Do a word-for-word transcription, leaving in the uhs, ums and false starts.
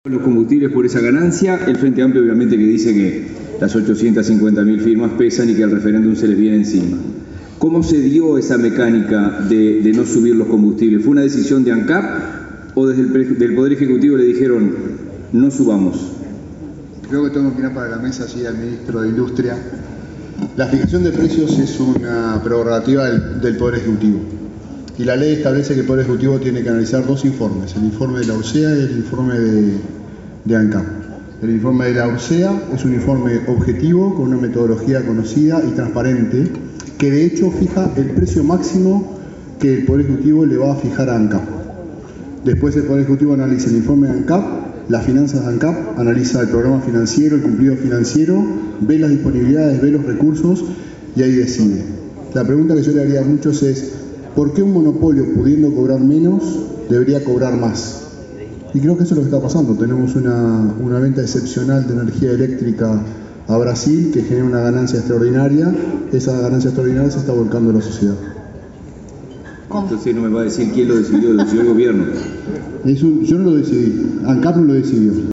Los combustibles por esa ganancia, el Frente Amplio obviamente que dice que las ochocientas cincuenta mil firmas pesan y que al referéndum se les viene encima. ¿Cómo se dio esa mecánica de, de no subir los combustibles? ¿Fue una decisión de ANCAP o desde el del Poder Ejecutivo le dijeron no subamos? Creo que tengo que mirar para la mesa así al ministro de Industria. La fijación de precios es una prerrogativa del, del Poder Ejecutivo. Y la ley establece que el Poder Ejecutivo tiene que analizar dos informes, el informe de la URSEA y el informe de, de ANCAP. El informe de la URSEA es un informe objetivo, con una metodología conocida y transparente, que de hecho fija el precio máximo que el Poder Ejecutivo le va a fijar a ANCAP. Después el Poder Ejecutivo analiza el informe de ANCAP, las finanzas de ANCAP, analiza el programa financiero, el cumplido financiero, ve las disponibilidades, ve los recursos y ahí decide. La pregunta que yo le haría a muchos es: ¿por qué un monopolio, pudiendo cobrar menos, debería cobrar más? Y creo que eso es lo que está pasando. Tenemos una, una venta excepcional de energía eléctrica a Brasil que genera una ganancia extraordinaria. Esa ganancia extraordinaria se está volcando a la sociedad. Entonces no me va a decir quién lo decidió, lo decidió el gobierno. Eso, yo no lo decidí, ANCAP no lo decidió.